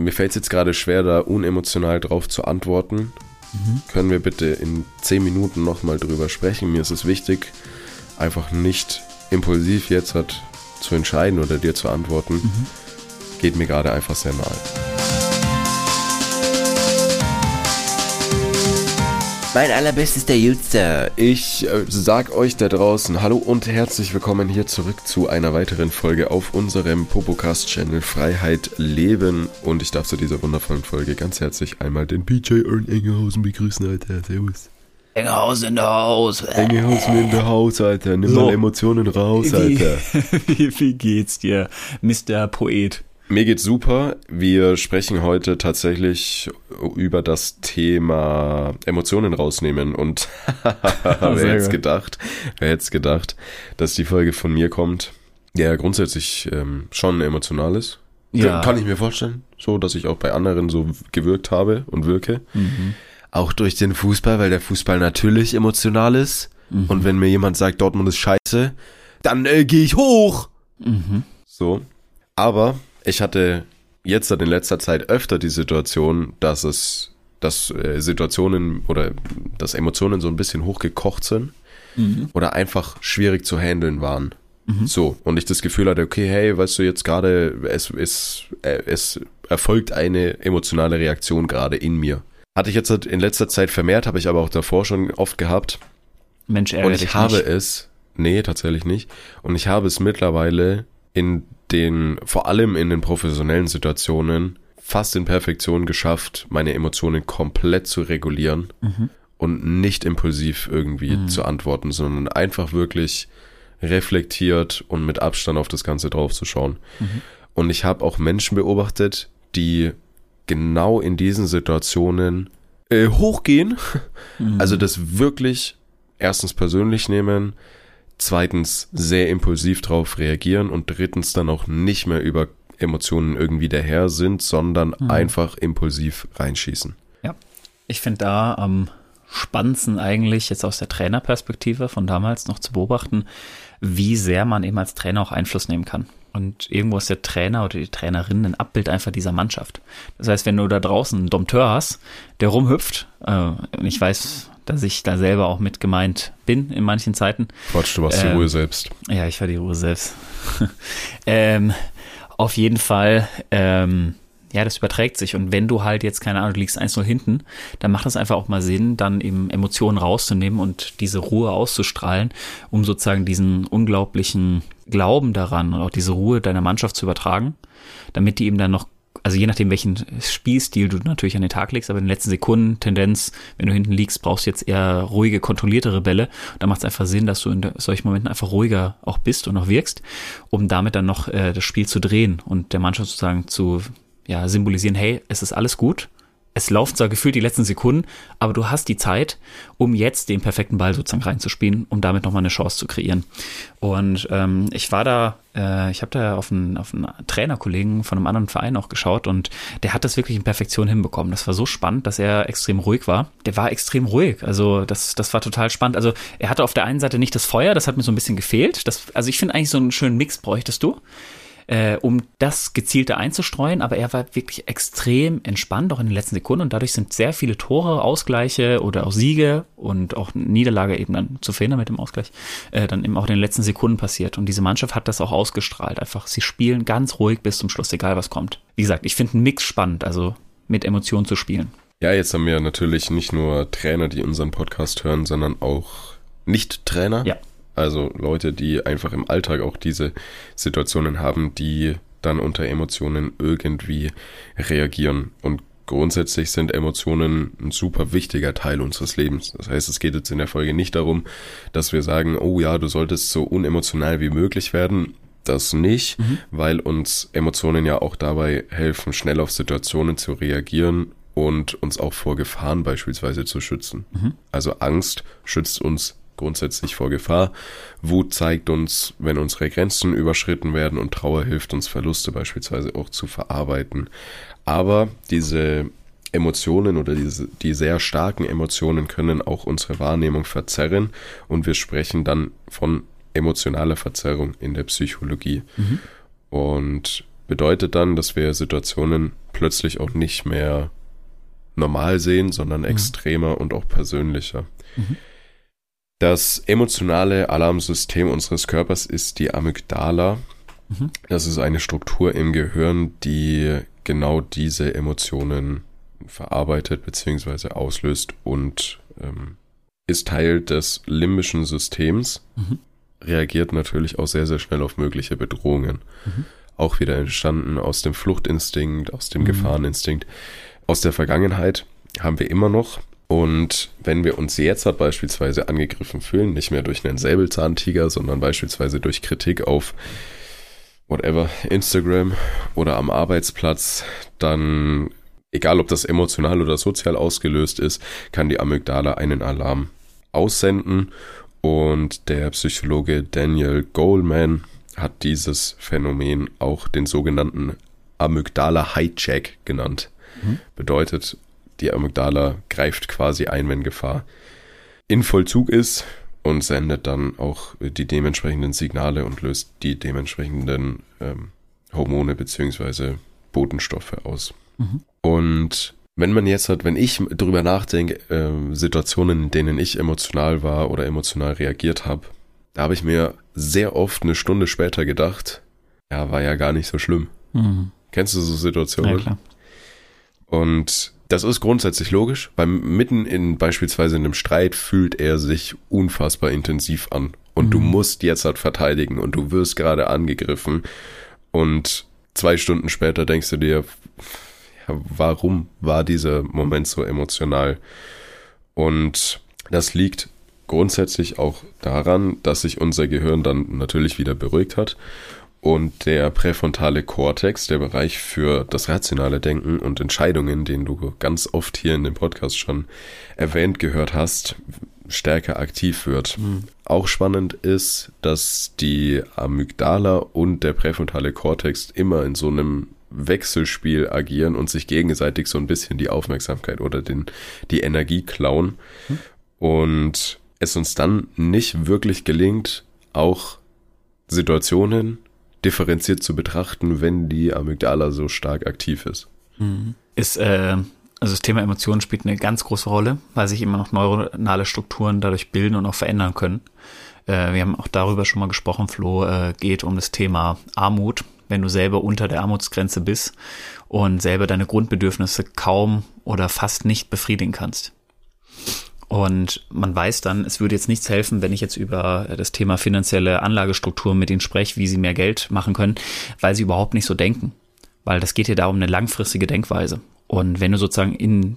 mir fällt es jetzt gerade schwer, da unemotional drauf zu antworten. Können wir bitte in 10 Minuten nochmal drüber sprechen? Mir ist es wichtig, einfach nicht impulsiv jetzt zu entscheiden oder dir zu antworten. Geht mir gerade einfach sehr nahe. Mein allerbestes der Jutster. Ich sag euch da draußen hallo und herzlich willkommen hier zurück zu einer weiteren Folge auf unserem Popocast-Channel Freiheit Leben. Und ich darf zu dieser wundervollen Folge ganz herzlich einmal den PJ Ern Engelhausen begrüßen, Alter. Servus. Engelhausen in der Haus. Engelhausen in der Haus, Alter. Nimm mal Emotionen raus, Alter. Wie geht's dir, Mr. Poet? Mir geht's super. Wir sprechen heute tatsächlich über das Thema Emotionen rausnehmen und wer hätte gedacht, dass die Folge von mir kommt, der grundsätzlich schon emotional ist. Ja. Kann ich mir vorstellen, so dass ich auch bei anderen so gewirkt habe und wirke. Auch durch den Fußball, weil der Fußball natürlich emotional ist. Und wenn mir jemand sagt, Dortmund ist scheiße, dann gehe ich hoch. So, aber ich hatte jetzt in letzter Zeit öfter die Situation, dass Situationen oder dass Emotionen so ein bisschen hochgekocht sind oder einfach schwierig zu handeln waren. So, und ich das Gefühl hatte, okay, hey, weißt du, jetzt gerade, es erfolgt eine emotionale Reaktion gerade in mir. Hatte ich jetzt in letzter Zeit vermehrt, habe ich aber auch davor schon oft gehabt. Mensch, ärgere dich nicht. Nee, tatsächlich nicht. Und ich habe es mittlerweile vor allem in den professionellen Situationen fast in Perfektion geschafft, meine Emotionen komplett zu regulieren und nicht impulsiv irgendwie zu antworten, sondern einfach wirklich reflektiert und mit Abstand auf das Ganze drauf zu schauen. Und ich habe auch Menschen beobachtet, die genau in diesen Situationen hochgehen, also das wirklich erstens persönlich nehmen, zweitens sehr impulsiv drauf reagieren und drittens dann auch nicht mehr über Emotionen irgendwie der Herr sind, sondern einfach impulsiv reinschießen. Ja, ich finde da am spannendsten eigentlich jetzt aus der Trainerperspektive von damals noch zu beobachten, wie sehr man eben als Trainer auch Einfluss nehmen kann. Und irgendwo ist der Trainer oder die Trainerin ein Abbild einfach dieser Mannschaft. Das heißt, wenn du da draußen einen Dompteur hast, der rumhüpft, und ich weiß, dass ich da selber auch mit gemeint bin in manchen Zeiten. Quatsch, du warst die Ruhe selbst. Ja, ich war die Ruhe selbst. Auf jeden Fall, ja, das überträgt sich. Und wenn du halt jetzt, keine Ahnung, du liegst 1-0 hinten, dann macht es einfach auch mal Sinn, dann eben Emotionen rauszunehmen und diese Ruhe auszustrahlen, um sozusagen diesen unglaublichen Glauben daran und auch diese Ruhe deiner Mannschaft zu übertragen, damit die eben dann noch, also je nachdem, welchen Spielstil du natürlich an den Tag legst, aber in den letzten Sekunden, Tendenz, wenn du hinten liegst, brauchst du jetzt eher ruhige, kontrolliertere Bälle. Da macht es einfach Sinn, dass du in solchen Momenten einfach ruhiger auch bist und auch wirkst, um damit dann noch das Spiel zu drehen und der Mannschaft sozusagen zu symbolisieren, hey, es ist alles gut. Es laufen zwar gefühlt die letzten Sekunden, aber du hast die Zeit, um jetzt den perfekten Ball sozusagen reinzuspielen, um damit nochmal eine Chance zu kreieren. Und ich habe da auf einen Trainerkollegen von einem anderen Verein auch geschaut und der hat das wirklich in Perfektion hinbekommen. Das war so spannend, dass er extrem ruhig war. Der war extrem ruhig, also das war total spannend. Also er hatte auf der einen Seite nicht das Feuer, das hat mir so ein bisschen gefehlt. Also ich finde eigentlich so einen schönen Mix bräuchtest du, um das Gezielte einzustreuen, aber er war wirklich extrem entspannt, auch in den letzten Sekunden und dadurch sind sehr viele Tore, Ausgleiche oder auch Siege und auch Niederlage eben dann zu verhindern mit dem Ausgleich, dann eben auch in den letzten Sekunden passiert und diese Mannschaft hat das auch ausgestrahlt, einfach, sie spielen ganz ruhig bis zum Schluss, egal was kommt. Wie gesagt, ich finde einen Mix spannend, also mit Emotionen zu spielen. Ja, jetzt haben wir natürlich nicht nur Trainer, die unseren Podcast hören, sondern auch Nicht-Trainer. Ja. Also Leute, die einfach im Alltag auch diese Situationen haben, die dann unter Emotionen irgendwie reagieren. Und grundsätzlich sind Emotionen ein super wichtiger Teil unseres Lebens. Das heißt, es geht jetzt in der Folge nicht darum, dass wir sagen, oh ja, du solltest so unemotional wie möglich werden. Das nicht, weil uns Emotionen ja auch dabei helfen, schnell auf Situationen zu reagieren und uns auch vor Gefahren beispielsweise zu schützen. Also Angst schützt uns grundsätzlich vor Gefahr. Wut zeigt uns, wenn unsere Grenzen überschritten werden und Trauer hilft uns, Verluste beispielsweise auch zu verarbeiten. Aber diese Emotionen oder die sehr starken Emotionen können auch unsere Wahrnehmung verzerren und wir sprechen dann von emotionaler Verzerrung in der Psychologie. Und bedeutet dann, dass wir Situationen plötzlich auch nicht mehr normal sehen, sondern extremer und auch persönlicher. Das emotionale Alarmsystem unseres Körpers ist die Amygdala. Das ist eine Struktur im Gehirn, die genau diese Emotionen verarbeitet bzw. auslöst und ist Teil des limbischen Systems, reagiert natürlich auch sehr, sehr schnell auf mögliche Bedrohungen. Auch wieder entstanden aus dem Fluchtinstinkt, aus dem Gefahreninstinkt. Aus der Vergangenheit haben wir immer noch. Und wenn wir uns jetzt halt beispielsweise angegriffen fühlen, nicht mehr durch einen Säbelzahntiger, sondern beispielsweise durch Kritik auf whatever, Instagram oder am Arbeitsplatz, dann, egal ob das emotional oder sozial ausgelöst ist, kann die Amygdala einen Alarm aussenden. Und der Psychologe Daniel Goleman hat dieses Phänomen auch den sogenannten Amygdala-Hijack genannt. Bedeutet, die Amygdala greift quasi ein, wenn Gefahr in Vollzug ist und sendet dann auch die dementsprechenden Signale und löst die dementsprechenden Hormone bzw. Botenstoffe aus. Und wenn ich drüber nachdenke, Situationen, in denen ich emotional war oder emotional reagiert habe, da habe ich mir sehr oft eine Stunde später gedacht, ja, war ja gar nicht so schlimm. Kennst du so Situationen? Ja, klar. Und das ist grundsätzlich logisch, weil mitten in beispielsweise einem Streit fühlt er sich unfassbar intensiv an. Und du musst jetzt halt verteidigen und du wirst gerade angegriffen. Und 2 Stunden später denkst du dir, ja, warum war dieser Moment so emotional? Und das liegt grundsätzlich auch daran, dass sich unser Gehirn dann natürlich wieder beruhigt hat. Und der präfrontale Kortex, der Bereich für das rationale Denken und Entscheidungen, den du ganz oft hier in dem Podcast schon erwähnt gehört hast, stärker aktiv wird. Auch spannend ist, dass die Amygdala und der präfrontale Kortex immer in so einem Wechselspiel agieren und sich gegenseitig so ein bisschen die Aufmerksamkeit oder die Energie klauen. Und es uns dann nicht wirklich gelingt, auch Situationen differenziert zu betrachten, wenn die Amygdala so stark aktiv ist. Also das Thema Emotionen spielt eine ganz große Rolle, weil sich immer noch neuronale Strukturen dadurch bilden und auch verändern können. Wir haben auch darüber schon mal gesprochen, Flo, geht um das Thema Armut. Wenn du selber unter der Armutsgrenze bist und selber deine Grundbedürfnisse kaum oder fast nicht befriedigen kannst. Und man weiß dann, es würde jetzt nichts helfen, wenn ich jetzt über das Thema finanzielle Anlagestrukturen mit ihnen spreche, wie sie mehr Geld machen können, weil sie überhaupt nicht so denken. Weil das geht hier darum, eine langfristige Denkweise. Und wenn du sozusagen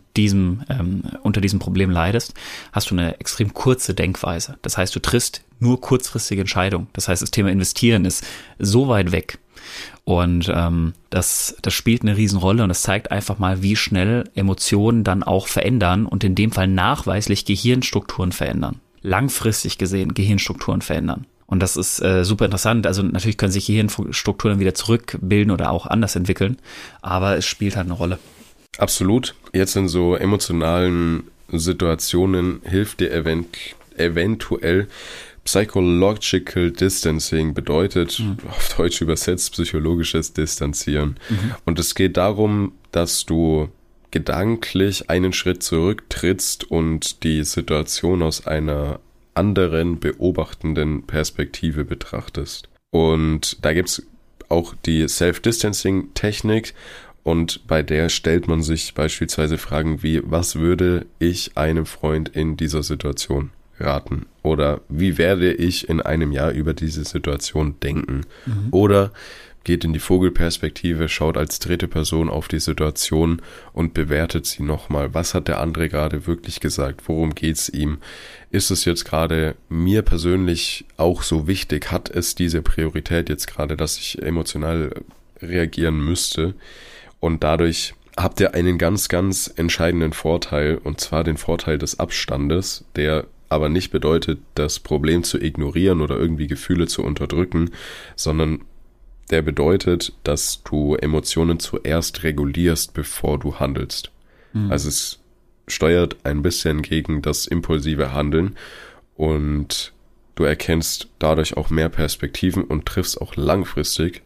unter diesem Problem leidest, hast du eine extrem kurze Denkweise. Das heißt, du triffst nur kurzfristige Entscheidungen. Das heißt, das Thema Investieren ist so weit weg. Und das spielt eine Riesenrolle und das zeigt einfach mal, wie schnell Emotionen dann auch verändern und in dem Fall nachweislich Gehirnstrukturen verändern. Langfristig gesehen Gehirnstrukturen verändern. Und das ist super interessant. Also natürlich können sich Gehirnstrukturen wieder zurückbilden oder auch anders entwickeln, aber es spielt halt eine Rolle. Absolut. Jetzt in so emotionalen Situationen hilft dir eventuell Psychological Distancing, bedeutet auf Deutsch übersetzt psychologisches Distanzieren. Und es geht darum, dass du gedanklich einen Schritt zurücktrittst und die Situation aus einer anderen beobachtenden Perspektive betrachtest. Und da gibt's auch die Self-Distancing-Technik und bei der stellt man sich beispielsweise Fragen wie, was würde ich einem Freund in dieser Situation raten? Oder wie werde ich in einem Jahr über diese Situation denken? Oder geht in die Vogelperspektive, schaut als dritte Person auf die Situation und bewertet sie nochmal. Was hat der andere gerade wirklich gesagt? Worum geht's ihm? Ist es jetzt gerade mir persönlich auch so wichtig? Hat es diese Priorität jetzt gerade, dass ich emotional reagieren müsste? Und dadurch habt ihr einen ganz, ganz entscheidenden Vorteil, und zwar den Vorteil des Abstandes, der aber nicht bedeutet, das Problem zu ignorieren oder irgendwie Gefühle zu unterdrücken, sondern der bedeutet, dass du Emotionen zuerst regulierst, bevor du handelst. Also es steuert ein bisschen gegen das impulsive Handeln und du erkennst dadurch auch mehr Perspektiven und triffst auch langfristig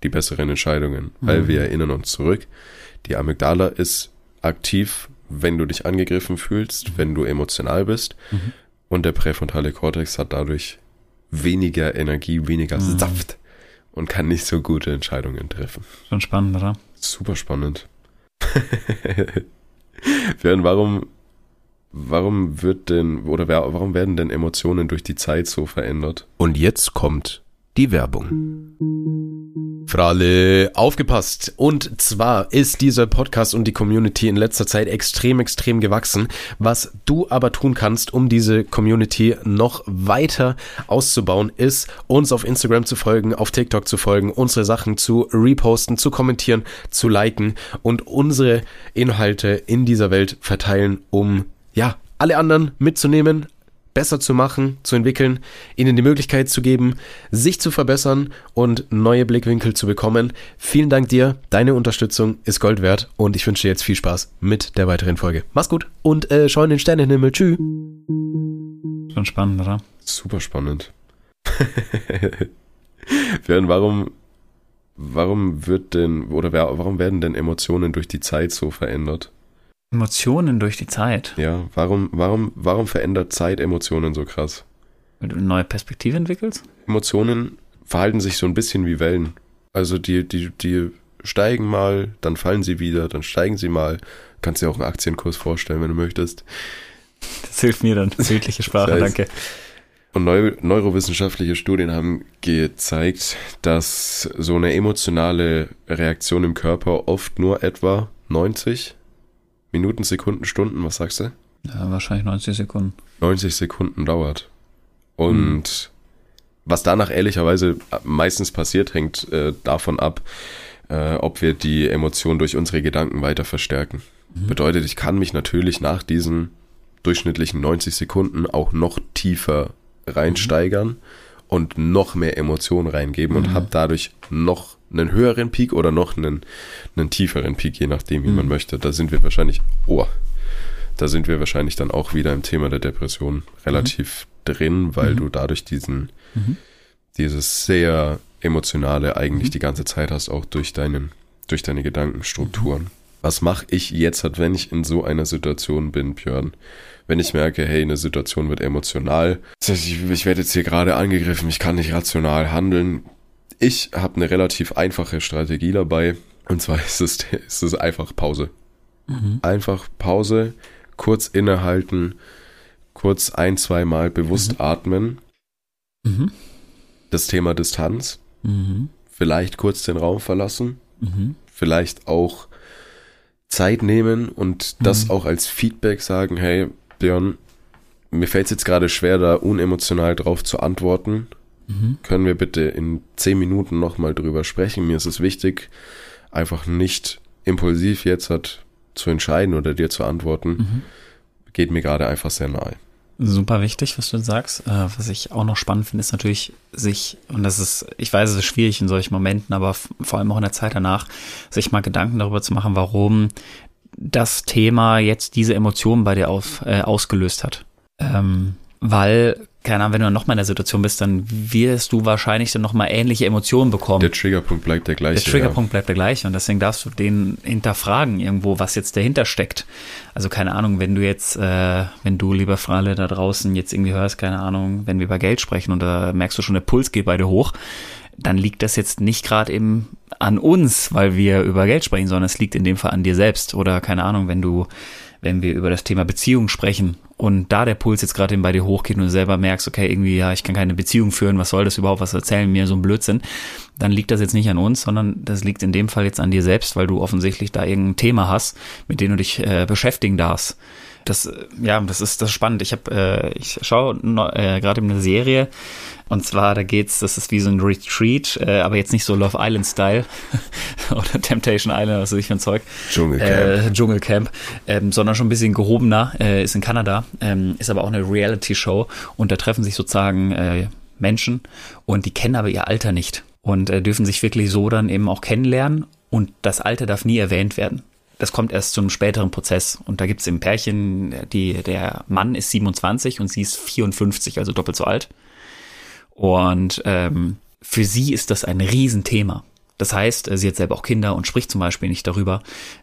die besseren Entscheidungen, weil wir erinnern uns zurück, die Amygdala ist aktiv, wenn du dich angegriffen fühlst, wenn du emotional bist und der präfrontale Kortex hat dadurch weniger Energie, weniger Saft und kann nicht so gute Entscheidungen treffen. Schon spannend, oder? Super spannend. Warum werden denn Emotionen durch die Zeit so verändert? Und jetzt kommt die Werbung. Für alle aufgepasst. Und zwar ist dieser Podcast und die Community in letzter Zeit extrem gewachsen. Was du aber tun kannst, um diese Community noch weiter auszubauen, ist, uns auf Instagram zu folgen, auf TikTok zu folgen, unsere Sachen zu reposten, zu kommentieren, zu liken und unsere Inhalte in dieser Welt verteilen, um alle anderen mitzunehmen, besser zu machen, zu entwickeln, ihnen die Möglichkeit zu geben, sich zu verbessern und neue Blickwinkel zu bekommen. Vielen Dank dir, deine Unterstützung ist Gold wert und ich wünsche dir jetzt viel Spaß mit der weiteren Folge. Mach's gut und schau in den Sternenhimmel. Tschüss. Schon spannend, oder? Super spannend. Warum werden denn Emotionen durch die Zeit so verändert? Emotionen durch die Zeit. Ja, warum verändert Zeit Emotionen so krass? Wenn du eine neue Perspektive entwickelst? Emotionen verhalten sich so ein bisschen wie Wellen. Also die steigen mal, dann fallen sie wieder, dann steigen sie mal. Kannst dir auch einen Aktienkurs vorstellen, wenn du möchtest. Das hilft mir dann. Bildliche Sprache, danke. Und neurowissenschaftliche Studien haben gezeigt, dass so eine emotionale Reaktion im Körper oft nur etwa 90 Minuten, Sekunden, Stunden, was sagst du? Ja, wahrscheinlich 90 Sekunden. 90 Sekunden dauert. Und was danach ehrlicherweise meistens passiert, hängt davon ab, ob wir die Emotion durch unsere Gedanken weiter verstärken. Bedeutet, ich kann mich natürlich nach diesen durchschnittlichen 90 Sekunden auch noch tiefer reinsteigern und noch mehr Emotionen reingeben und habe dadurch noch einen höheren Peak oder noch einen tieferen Peak, je nachdem, wie man möchte. Da sind wir wahrscheinlich dann auch wieder im Thema der Depression relativ drin, weil du dadurch dieses sehr emotionale eigentlich die ganze Zeit hast, auch durch deine Gedankenstrukturen. Was mache ich jetzt, wenn ich in so einer Situation bin, Björn? Wenn ich merke, hey, eine Situation wird emotional, ich werde jetzt hier gerade angegriffen, ich kann nicht rational handeln. Ich habe eine relativ einfache Strategie dabei, und zwar ist es einfach Pause. Einfach Pause, kurz innehalten, kurz 1-2 Mal bewusst atmen. Das Thema Distanz. Vielleicht kurz den Raum verlassen. Vielleicht auch Zeit nehmen und das auch als Feedback sagen, hey, Björn, mir fällt es jetzt gerade schwer, da unemotional drauf zu antworten. Können wir bitte in 10 Minuten nochmal drüber sprechen? Mir ist es wichtig, einfach nicht impulsiv jetzt zu entscheiden oder dir zu antworten. Geht mir gerade einfach sehr nahe. Super wichtig, was du sagst. Was ich auch noch spannend finde, ist natürlich ich weiß, es ist schwierig in solchen Momenten, aber vor allem auch in der Zeit danach, sich mal Gedanken darüber zu machen, warum das Thema jetzt diese Emotionen bei dir ausgelöst hat. Weil, keine Ahnung, wenn du nochmal in der Situation bist, dann wirst du wahrscheinlich dann nochmal ähnliche Emotionen bekommen. Der Triggerpunkt bleibt der gleiche. Der Triggerpunkt bleibt der gleiche und deswegen darfst du den hinterfragen irgendwo, was jetzt dahinter steckt. Also keine Ahnung, wenn du, liebe Fralle da draußen, jetzt irgendwie hörst, keine Ahnung, wenn wir über Geld sprechen und da merkst du schon, der Puls geht bei dir hoch, dann liegt das jetzt nicht gerade eben an uns, weil wir über Geld sprechen, sondern es liegt in dem Fall an dir selbst. Oder keine Ahnung, wenn wir über das Thema Beziehung sprechen und da der Puls jetzt gerade eben bei dir hochgeht und du selber merkst, okay, irgendwie, ich kann keine Beziehung führen, was soll das überhaupt, was erzählen mir so ein Blödsinn, dann liegt das jetzt nicht an uns, sondern das liegt in dem Fall jetzt an dir selbst, weil du offensichtlich da irgendein Thema hast, mit dem du dich beschäftigen darfst. Das ist spannend. Ich schaue gerade eine Serie und zwar, das ist wie so ein Retreat, aber jetzt nicht so Love Island-Style oder Temptation Island, was weiß ich für ein Zeug. Dschungelcamp, sondern schon ein bisschen gehobener, ist in Kanada, ist aber auch eine Reality-Show und da treffen sich sozusagen Menschen und die kennen aber ihr Alter nicht und dürfen sich wirklich so dann eben auch kennenlernen und das Alter darf nie erwähnt werden. Das kommt erst zu einem späteren Prozess. Und da gibt es im Pärchen, der Mann ist 27 und sie ist 54, also doppelt so alt. Und für sie ist das ein Riesenthema. Das heißt, sie hat selber auch Kinder und spricht zum Beispiel nicht darüber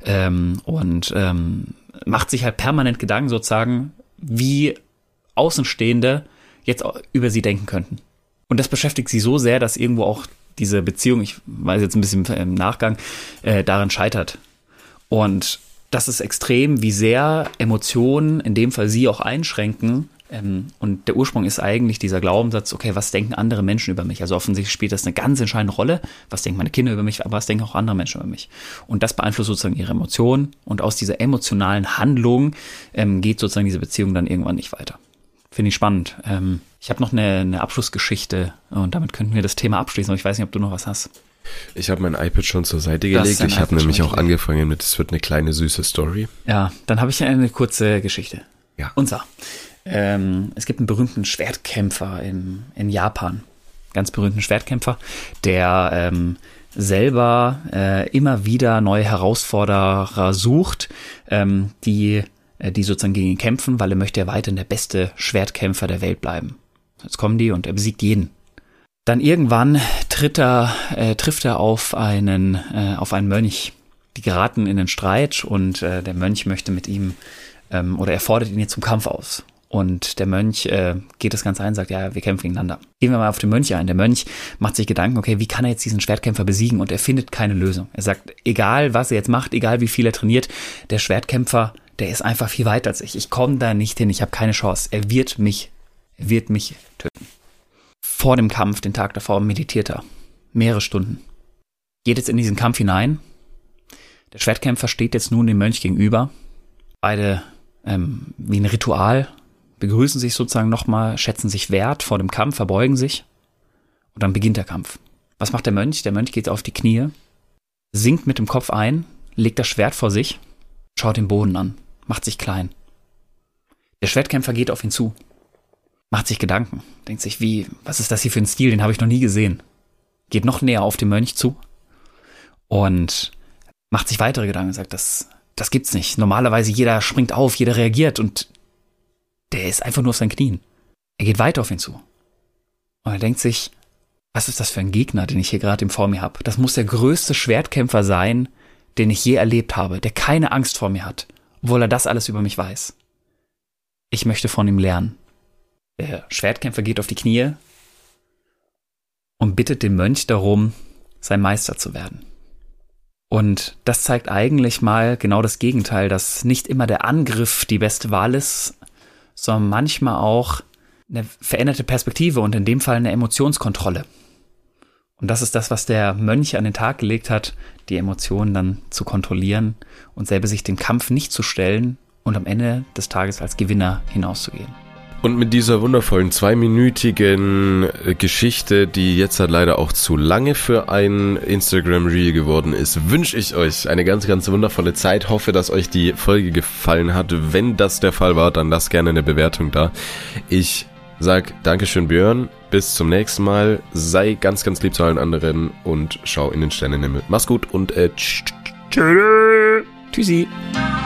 und macht sich halt permanent Gedanken sozusagen, wie Außenstehende jetzt über sie denken könnten. Und das beschäftigt sie so sehr, dass irgendwo auch diese Beziehung, ich weiß jetzt ein bisschen im Nachgang, daran scheitert. Und das ist extrem, wie sehr Emotionen in dem Fall sie auch einschränken. Und der Ursprung ist eigentlich dieser Glaubenssatz, okay, was denken andere Menschen über mich? Also offensichtlich spielt das eine ganz entscheidende Rolle. Was denken meine Kinder über mich, aber was denken auch andere Menschen über mich? Und das beeinflusst sozusagen ihre Emotionen. Und aus dieser emotionalen Handlung geht sozusagen diese Beziehung dann irgendwann nicht weiter. Finde ich spannend. Ich habe noch eine Abschlussgeschichte und damit könnten wir das Thema abschließen. Aber ich weiß nicht, ob du noch was hast. Ich habe mein iPad schon zur Seite gelegt. Ich habe nämlich auch angefangen mit, es wird eine kleine süße Story. Ja, dann habe ich eine kurze Geschichte. Ja. Und zwar, es gibt einen berühmten Schwertkämpfer in Japan. Ganz berühmten Schwertkämpfer, der selber immer wieder neue Herausforderer sucht, die sozusagen gegen ihn kämpfen, weil er möchte ja weiterhin der beste Schwertkämpfer der Welt bleiben. Jetzt kommen die und er besiegt jeden. Dann irgendwann trifft er auf einen Mönch. Die geraten in den Streit und der Mönch möchte mit ihm oder er fordert ihn jetzt zum Kampf aus. Und der Mönch geht das Ganze ein und sagt, ja, wir kämpfen gegeneinander. Gehen wir mal auf den Mönch ein. Der Mönch macht sich Gedanken, okay, wie kann er jetzt diesen Schwertkämpfer besiegen? Und er findet keine Lösung. Er sagt, egal was er jetzt macht, egal wie viel er trainiert, der Schwertkämpfer, der ist einfach viel weiter als ich. Ich komme da nicht hin, ich habe keine Chance. Er wird mich töten. Vor dem Kampf, den Tag davor, meditiert er. Mehrere Stunden. Geht jetzt in diesen Kampf hinein. Der Schwertkämpfer steht jetzt nun dem Mönch gegenüber. Beide wie ein Ritual begrüßen sich sozusagen nochmal, schätzen sich wert vor dem Kampf, verbeugen sich und dann beginnt der Kampf. Was macht der Mönch? Der Mönch geht auf die Knie, sinkt mit dem Kopf ein, legt das Schwert vor sich, schaut den Boden an, macht sich klein. Der Schwertkämpfer geht auf ihn zu, macht sich Gedanken, denkt sich, was ist das hier für ein Stil, den habe ich noch nie gesehen. Geht noch näher auf den Mönch zu und macht sich weitere Gedanken, sagt, das gibt's nicht. Normalerweise jeder springt auf, jeder reagiert und der ist einfach nur auf seinen Knien. Er geht weiter auf ihn zu. Und er denkt sich, was ist das für ein Gegner, den ich hier gerade vor mir habe? Das muss der größte Schwertkämpfer sein, den ich je erlebt habe, der keine Angst vor mir hat, obwohl er das alles über mich weiß. Ich möchte von ihm lernen. Der Schwertkämpfer geht auf die Knie und bittet den Mönch darum, sein Meister zu werden. Und das zeigt eigentlich mal genau das Gegenteil, dass nicht immer der Angriff die beste Wahl ist, sondern manchmal auch eine veränderte Perspektive und in dem Fall eine Emotionskontrolle. Und das ist das, was der Mönch an den Tag gelegt hat, die Emotionen dann zu kontrollieren und selber sich dem Kampf nicht zu stellen und am Ende des Tages als Gewinner hinauszugehen. Und mit dieser wundervollen 2-minütigen Geschichte, die jetzt halt leider auch zu lange für ein Instagram-Reel geworden ist, wünsche ich euch eine ganz, ganz wundervolle Zeit. Hoffe, dass euch die Folge gefallen hat. Wenn das der Fall war, dann lasst gerne eine Bewertung da. Ich sag Dankeschön, Björn. Bis zum nächsten Mal. Sei ganz, ganz lieb zu allen anderen und schau in den Sternenhimmel. Mach's gut und tschüssi. Tschüssi.